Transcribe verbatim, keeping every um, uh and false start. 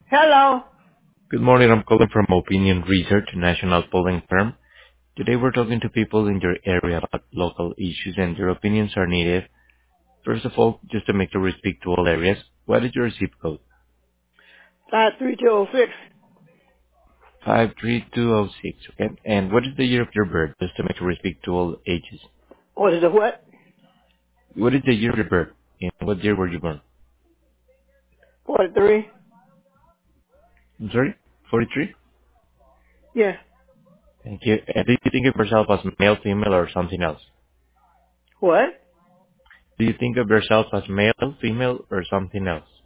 Hello. Good morning. I'm calling from Opinion Research, a national polling firm. Today we're talking to people in your area about local issues and their opinions are needed. First of all, just to make sure we speak to all areas, what is your zip code? Five three two oh six. five three two oh six, okay? And what is the year of your birth, just to make sure we speak to all ages? What is it? What? What is the year of your birth? And what year were you born? Forty three. I'm sorry? forty-three? Yeah. Thank you. And do you think of yourself as male, female, or something else? What? Do you think of yourself as male, female, or something else?